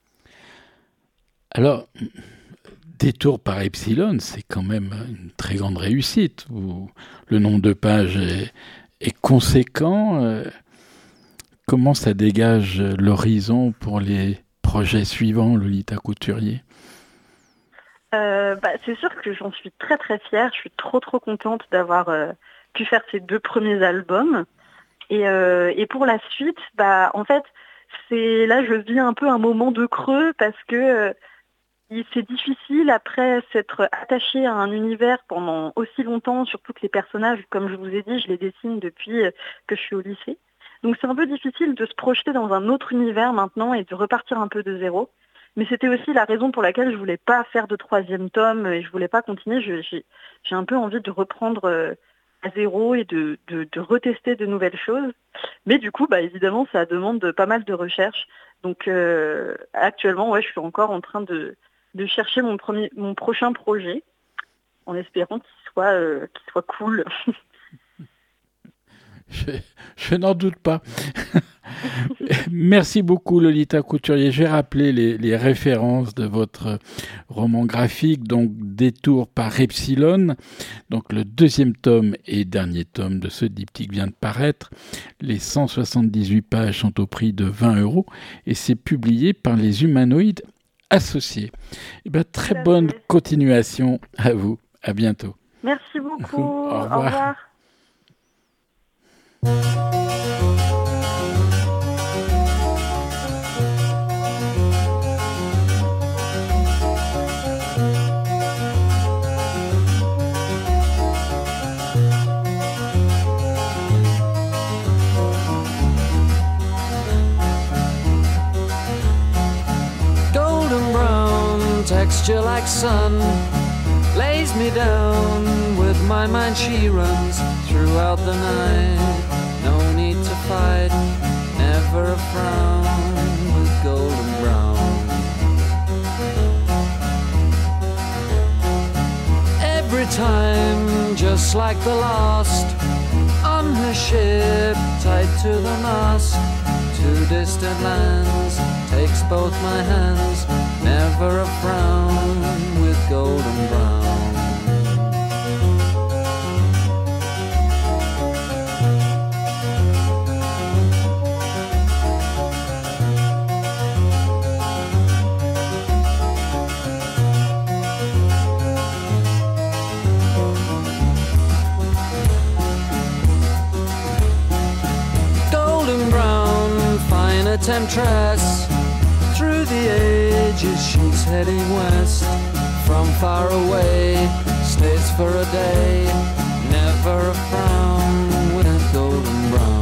Alors, Détour par Epsilon, c'est quand même une très grande réussite, où le nombre de pages est conséquent. Comment ça dégage l'horizon pour les projets suivants, Lolita Couturier ? C'est sûr que j'en suis très très fière. Je suis trop contente d'avoir pu faire ces 2 premiers albums. Et pour la suite, en fait, là je vis un peu un moment de creux parce que c'est difficile après s'être attaché à un univers pendant aussi longtemps, surtout que les personnages, comme je vous ai dit, je les dessine depuis que je suis au lycée. Donc c'est un peu difficile de se projeter dans un autre univers maintenant et de repartir un peu de zéro. Mais c'était aussi la raison pour laquelle je voulais pas faire de 3e tome et je voulais pas continuer. J'ai un peu envie de reprendre à zéro et de retester de nouvelles choses. Mais du coup, évidemment, ça demande pas mal de recherche. Donc actuellement, je suis encore en train de chercher mon prochain projet en espérant qu'il soit cool. Je n'en doute pas. Merci beaucoup Lolita Couturier. J'ai rappelé les références de votre roman graphique, donc Détour par Epsilon. Donc le 2e tome et dernier tome de ce diptyque vient de paraître. Les 178 pages sont au prix de 20 € et c'est publié par les Humanoïdes Associés. Très bonne continuation à vous. À bientôt. Merci beaucoup. Au revoir. Texture like sun lays me down. With my mind she runs throughout the night. No need to fight, never a frown. With golden brown, every time just like the last. On her ship tied to the mast, to distant lands takes both my hands. Never a frown with golden brown. Golden brown, fine a temptress. Through the ages she's heading west. From far away stays for a day, never a frown with golden brown.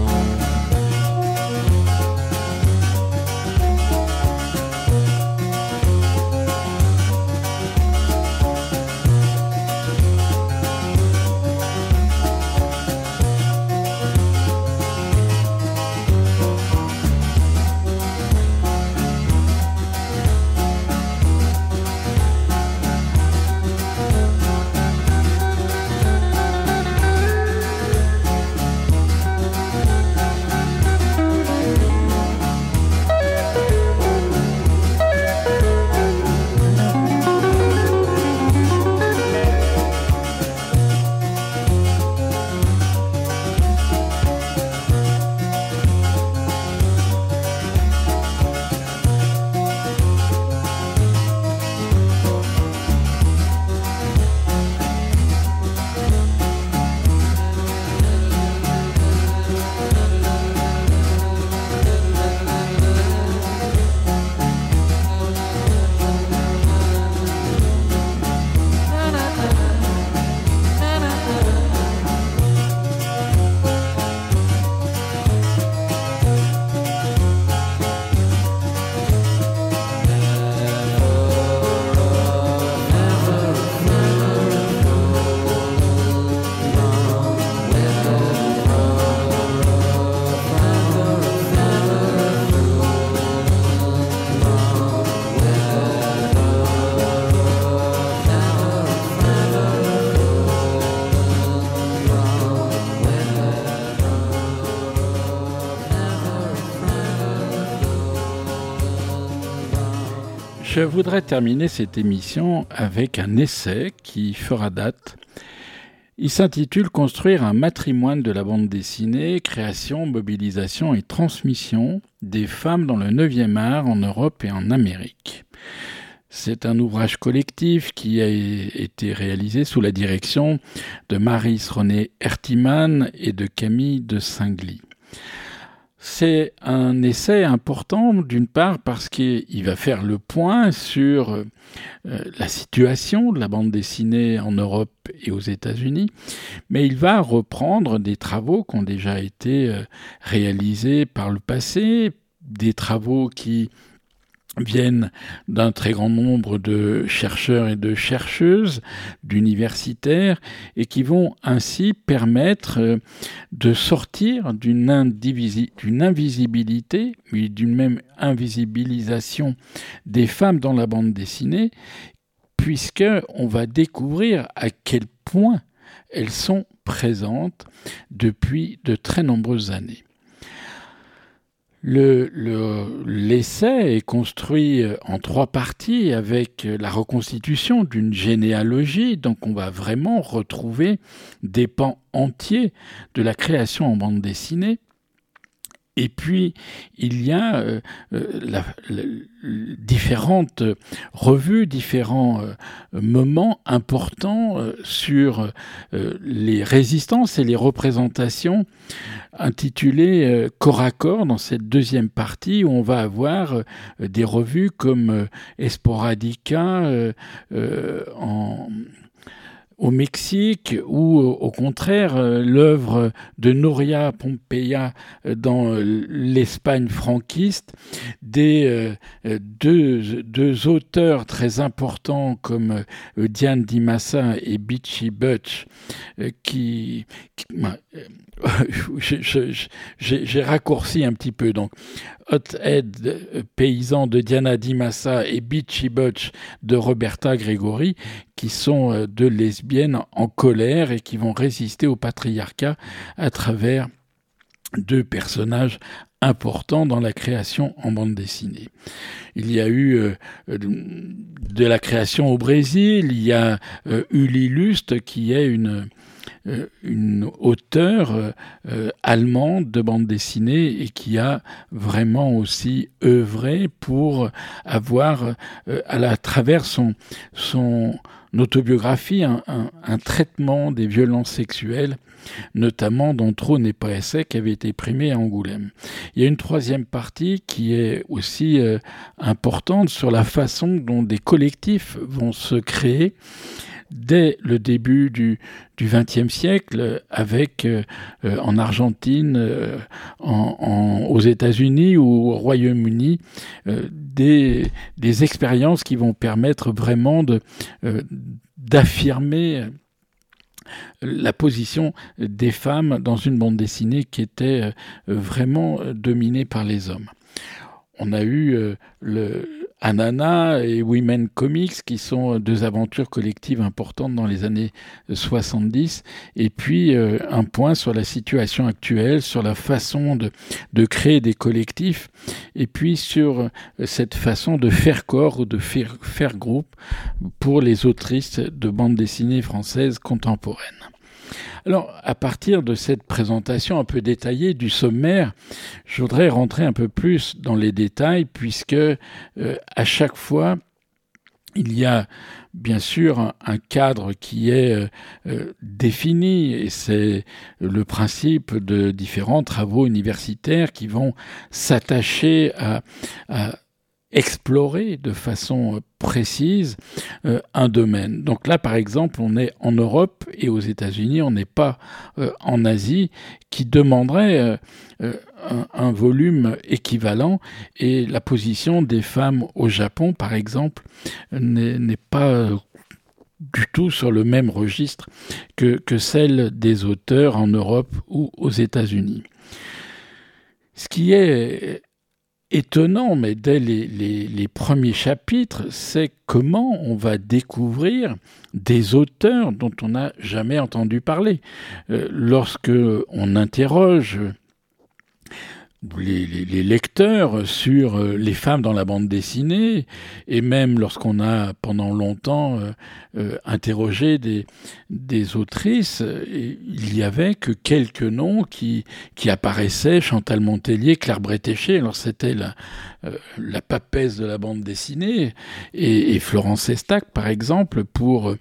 Je voudrais terminer cette émission avec un essai qui fera date. Il s'intitule « Construire un matrimoine de la bande dessinée, création, mobilisation et transmission des femmes dans le 9e art en Europe et en Amérique ». C'est un ouvrage collectif qui a été réalisé sous la direction de Maryse René Hertimann et de Camille de Singly. C'est un essai important, d'une part, parce qu'il va faire le point sur la situation de la bande dessinée en Europe et aux États-Unis, mais il va reprendre des travaux qui ont déjà été réalisés par le passé, des travaux qui viennent d'un très grand nombre de chercheurs et de chercheuses, d'universitaires, et qui vont ainsi permettre de sortir d'une invisibilité, mais d'une même invisibilisation des femmes dans la bande dessinée, puisqu'on va découvrir à quel point elles sont présentes depuis de très nombreuses années. L'essai est construit en 3 parties avec la reconstitution d'une généalogie, donc on va vraiment retrouver des pans entiers de la création en bande dessinée. Et puis, il y a différentes revues, différents moments importants sur les résistances et les représentations intitulées corps à corps dans cette deuxième partie où on va avoir des revues comme Esporadica au Mexique, ou au contraire l'œuvre de Nuria Pompeia dans l'Espagne franquiste, des deux auteurs très importants comme Diane Di Massa et Bichi Butch, j'ai raccourci un petit peu, donc Hothead paysan de Diana Di Massa et Bichi Butch de Roberta Gregori, qui sont 2 lesbiennes en colère et qui vont résister au patriarcat à travers 2 personnages importants dans la création en bande dessinée. Il y a eu de la création au Brésil, il y a Uli Lust qui est une auteure allemande de bande dessinée et qui a vraiment aussi œuvré pour avoir, à travers son autobiographie, un traitement des violences sexuelles, notamment dont Trop n'est pas assez, qui avait été primé à Angoulême. Il y a une 3e partie qui est aussi importante sur la façon dont des collectifs vont se créer dès le début du XXe siècle, avec en Argentine, aux États-Unis ou au Royaume-Uni, des expériences qui vont permettre vraiment d'affirmer la position des femmes dans une bande dessinée qui était vraiment dominée par les hommes. On a eu Anana et Women Comics, qui sont deux aventures collectives importantes dans les années 70, et puis un point sur la situation actuelle, sur la façon de créer des collectifs, et puis sur cette façon de faire corps ou de faire groupe pour les autrices de bandes dessinées françaises contemporaines. Alors, à partir de cette présentation un peu détaillée du sommaire, je voudrais rentrer un peu plus dans les détails, puisque à chaque fois, il y a bien sûr un cadre qui est défini, et c'est le principe de différents travaux universitaires qui vont s'attacher à explorer de façon précise un domaine. Donc là, par exemple, on est en Europe et aux États-Unis, on n'est pas en Asie, qui demanderait un volume équivalent, et la position des femmes au Japon, par exemple, n'est pas du tout sur le même registre que celle des auteurs en Europe ou aux États-Unis. Ce qui est étonnant, mais dès les premiers chapitres, c'est comment on va découvrir des auteurs dont on n'a jamais entendu parler. Lorsque on interroge les lecteurs sur les femmes dans la bande dessinée, et même lorsqu'on a pendant longtemps interrogé des autrices, il y avait que quelques noms qui apparaissaient: Chantal Montellier, Claire Bretéché, alors c'était la papesse de la bande dessinée, et Florence Estac par exemple, pour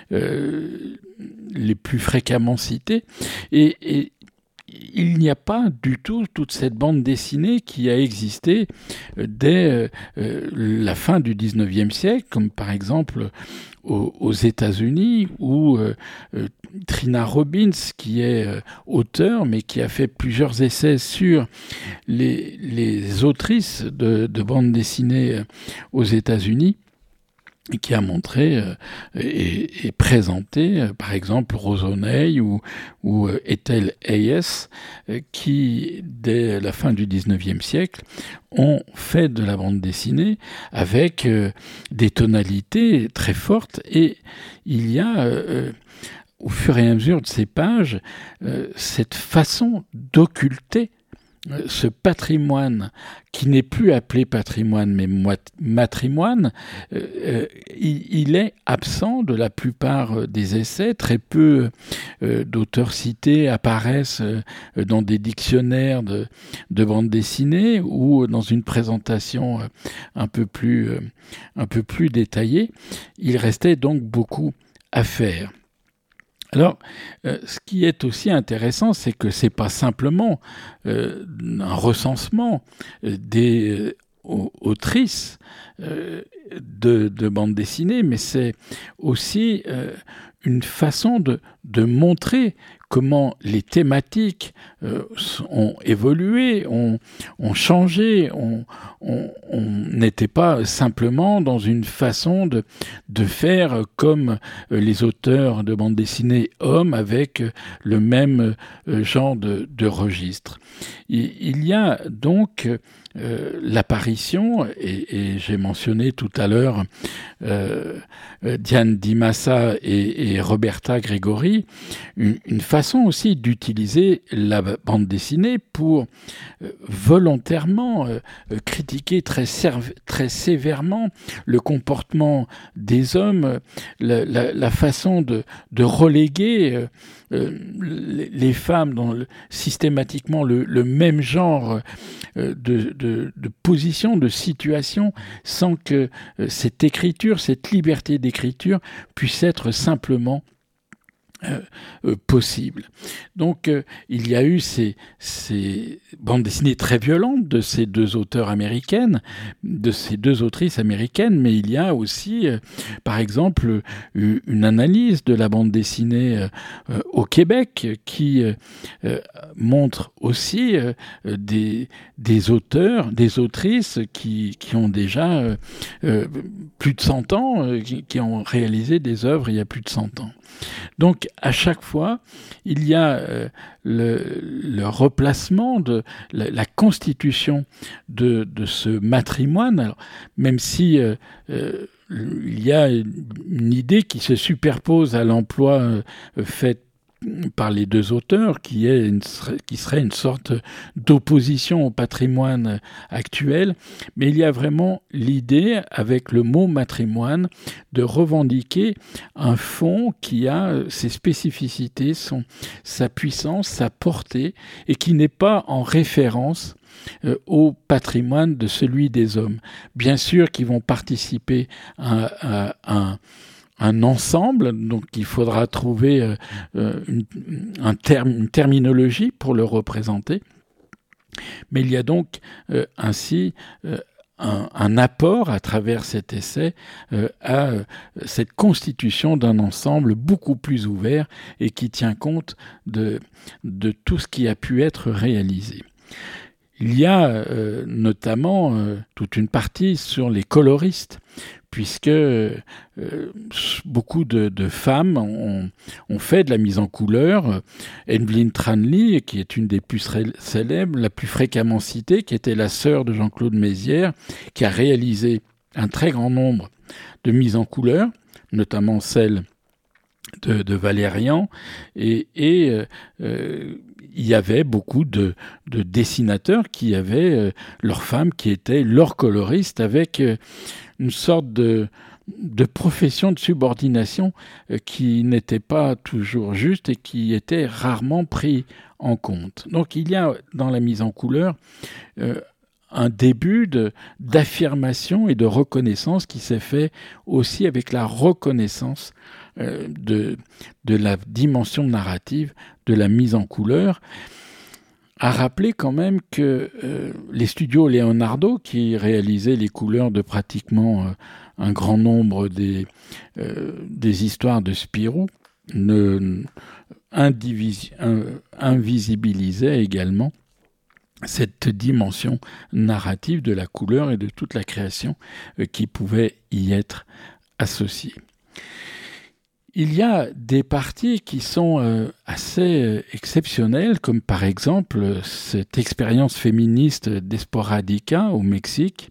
les plus fréquemment cités, et il n'y a pas du tout toute cette bande dessinée qui a existé dès la fin du XIXe siècle, comme par exemple aux États-Unis, où Trina Robbins, qui est auteur, mais qui a fait plusieurs essais sur les autrices de bande dessinée aux États-Unis, et qui a montré et présenté, par exemple, Rose O'Neill ou Ethel Hayes, qui, dès la fin du XIXe siècle, ont fait de la bande dessinée avec des tonalités très fortes, et il y a, au fur et à mesure de ces pages, cette façon d'occulter ce patrimoine qui n'est plus appelé patrimoine mais matrimoine. Il est absent de la plupart des essais. Très peu d'auteurs cités apparaissent dans des dictionnaires de bande dessinée ou dans une présentation un peu plus détaillée. Il restait donc beaucoup à faire. Alors, ce qui est aussi intéressant, c'est que c'est pas simplement un recensement des autrices de bande dessinée, mais c'est aussi une façon de montrer comment les thématiques ont évolué, ont changé. On n'était pas simplement dans une façon de faire comme les auteurs de bande dessinée hommes avec le même genre de registre. Il y a donc l'apparition, et j'ai mentionné tout à l'heure Diane Di Massa et Roberta Gregori, une façon aussi d'utiliser la bande dessinée pour volontairement critiquer très sévèrement le comportement des hommes, la façon de reléguer les femmes dans systématiquement le même genre de position, de situation, sans que cette écriture, cette liberté d'écriture puisse être simplement possible. Donc il y a eu ces bandes dessinées très violentes de ces deux auteurs américaines, de ces deux autrices américaines, mais il y a aussi par exemple une analyse de la bande dessinée au Québec qui montre aussi des auteurs, des autrices qui ont déjà plus de 100 ans, qui ont réalisé des œuvres il y a plus de 100 ans. Donc, à chaque fois, il y a le replacement de la constitution de ce matrimoine. Alors, même si il y a une idée qui se superpose à l'emploi fait par les deux auteurs, qui serait une sorte d'opposition au patrimoine actuel, mais il y a vraiment l'idée, avec le mot matrimoine, de revendiquer un fond qui a ses spécificités, sa puissance, sa portée, et qui n'est pas en référence au patrimoine de celui des hommes. Bien sûr qu'ils vont participer à un ensemble, donc il faudra trouver une terminologie pour le représenter. Mais il y a donc ainsi un apport à travers cet essai à cette constitution d'un ensemble beaucoup plus ouvert et qui tient compte de tout ce qui a pu être réalisé. Il y a notamment toute une partie sur les coloristes, puisque beaucoup de femmes ont fait de la mise en couleur. Evelyn Tranley, qui est une des plus célèbres, la plus fréquemment citée, qui était la sœur de Jean-Claude Mézières, qui a réalisé un très grand nombre de mises en couleur, notamment celle de Valérian, et il y avait beaucoup de dessinateurs qui avaient leurs femmes qui étaient leurs coloristes, avec une sorte de profession de subordination qui n'était pas toujours juste et qui était rarement pris en compte. Donc il y a dans la mise en couleur un début d'affirmation et de reconnaissance qui s'est fait aussi avec la reconnaissance de la dimension narrative de la mise en couleur. À rappeler quand même que les studios Leonardo, qui réalisaient les couleurs de pratiquement un grand nombre des histoires de Spirou, invisibilisaient également cette dimension narrative de la couleur et de toute la création qui pouvait y être associée. Il y a des parties qui sont assez exceptionnelles, comme par exemple cette expérience féministe d'Esporadica au Mexique,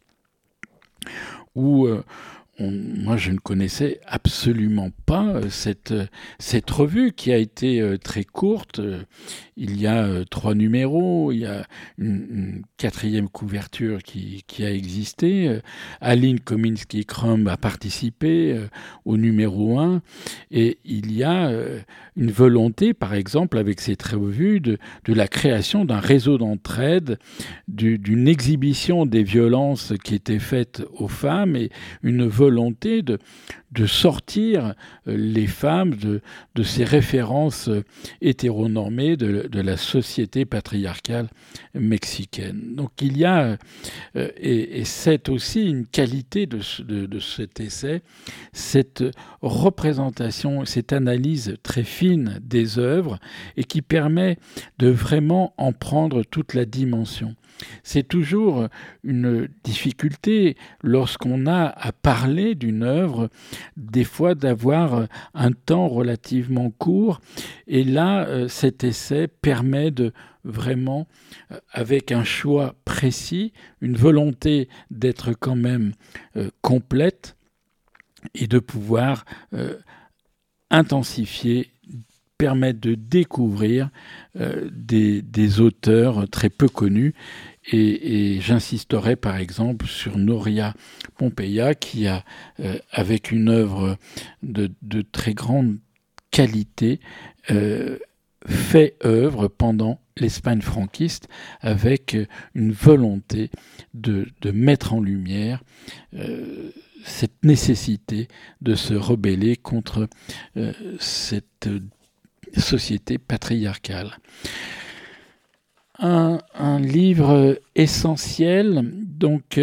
où moi je ne connaissais absolument pas cette revue qui a été très courte. Il y a 3 numéros, il y a une 4e couverture qui a existé. Aline Kominski-Crumb a participé au numéro 1, et il y a une volonté, par exemple, avec cette revue, de la création d'un réseau d'entraide, d'une exhibition des violences qui étaient faites aux femmes, et une volonté de sortir les femmes de ces références hétéronormées de la société patriarcale mexicaine. Donc il y a, et c'est aussi une qualité de cet essai, cette représentation, cette analyse très fine des œuvres, et qui permet de vraiment en prendre toute la dimension. C'est toujours une difficulté lorsqu'on a à parler d'une œuvre, des fois d'avoir un temps relativement court, et là cet essai permet de vraiment, avec un choix précis, une volonté d'être quand même complète, et de pouvoir intensifier, permettre de découvrir des auteurs très peu connus. Et j'insisterai par exemple sur Noria Pompeia, qui a, avec une œuvre de très grande qualité, fait œuvre pendant l'Espagne franquiste, avec une volonté de mettre en lumière cette nécessité de se rebeller contre cette société patriarcale. Un livre essentiel, donc,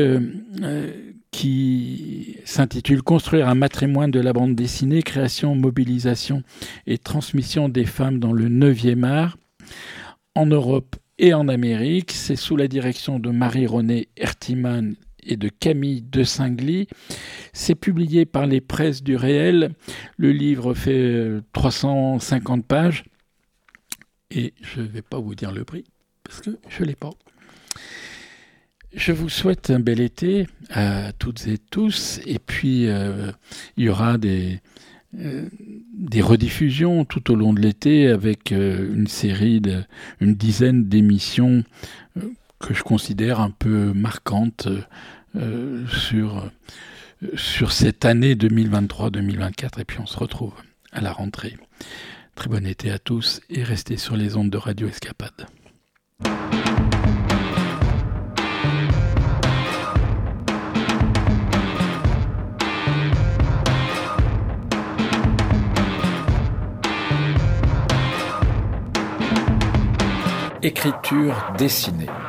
qui s'intitule « Construire un matrimoine de la bande dessinée, création, mobilisation et transmission des femmes dans le 9e art en Europe et en Amérique ». C'est sous la direction de Marie-Renée Hertiman et de Camille de Singly. C'est publié par les Presses du Réel. Le livre fait 350 pages et je ne vais pas vous dire le prix parce que je ne l'ai pas. Je vous souhaite un bel été à toutes et tous, et puis il y aura des rediffusions tout au long de l'été avec une dizaine d'émissions que je considère un peu marquantes sur cette année 2023-2024, et puis on se retrouve à la rentrée. Très bon été à tous et restez sur les ondes de Radio Escapade. Écriture dessinée.